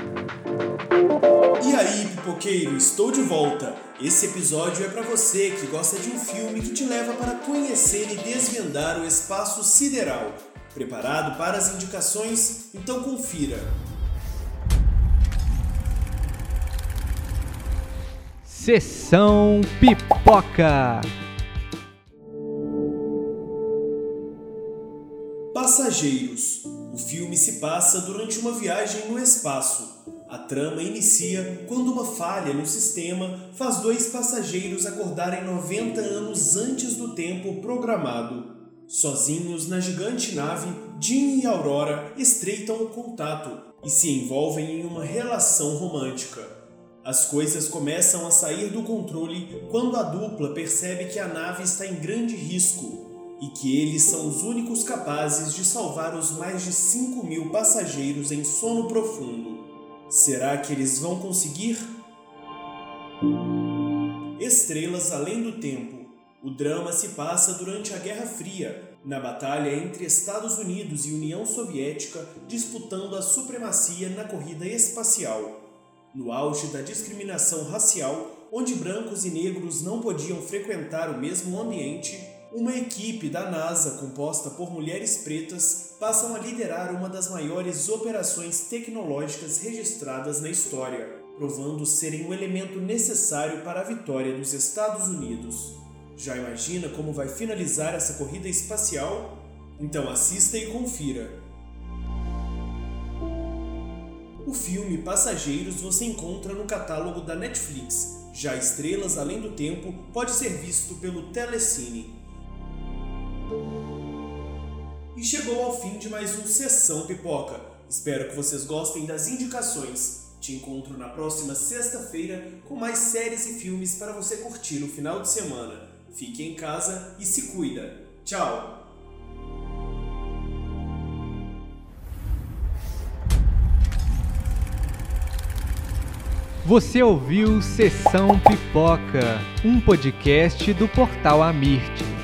E aí, pipoqueiro, estou de volta. Esse episódio é para você que gosta de um filme que te leva para conhecer e desvendar o espaço sideral. Preparado para as indicações? Então confira. Sessão Pipoca. Passageiros. O filme se passa durante uma viagem no espaço. A trama inicia quando uma falha no sistema faz dois passageiros acordarem 90 anos antes do tempo programado. Sozinhos na gigante nave, Jim e Aurora estreitam o contato e se envolvem em uma relação romântica. As coisas começam a sair do controle quando a dupla percebe que a nave está em grande risco e que eles são os únicos capazes de salvar os mais de 5.000 passageiros em sono profundo. Será que eles vão conseguir? Estrelas Além do Tempo. O drama se passa durante a Guerra Fria, na batalha entre Estados Unidos e União Soviética disputando a supremacia na corrida espacial. No auge da discriminação racial, onde brancos e negros não podiam frequentar o mesmo ambiente, uma equipe da NASA composta por mulheres pretas passam a liderar uma das maiores operações tecnológicas registradas na história, provando serem um elemento necessário para a vitória dos Estados Unidos. Já imagina como vai finalizar essa corrida espacial? Então assista e confira. O filme Passageiros você encontra no catálogo da Netflix. Já Estrelas Além do Tempo pode ser visto pelo Telecine. E chegou ao fim de mais um Sessão Pipoca. Espero que vocês gostem das indicações. Te encontro na próxima sexta-feira com mais séries e filmes para você curtir no final de semana. Fique em casa e se cuida. Tchau! Você ouviu Sessão Pipoca, um podcast do Portal Amirte.